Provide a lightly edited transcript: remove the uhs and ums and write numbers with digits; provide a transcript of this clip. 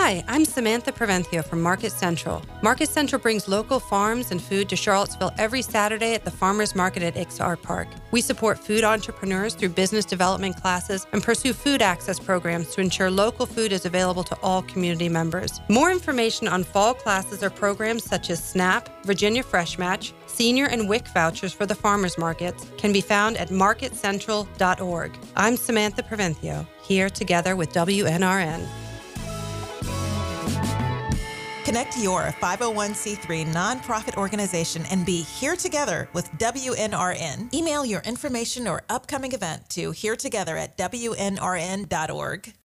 Hi, I'm Samantha Provencio from Market Central. Market Central brings local farms and food to Charlottesville every Saturday at the Farmers Market at Ixart Park. We support food entrepreneurs through business development classes and pursue food access programs to ensure local food is available to all community members. More information on fall classes or programs such as SNAP, Virginia Fresh Match, Senior and WIC vouchers for the farmers markets can be found at marketcentral.org. I'm Samantha Provencio, here together with WNRN. Connect your 501c3 nonprofit organization and be here together with WNRN. Email your information or upcoming event to heretogether@WNRN.org.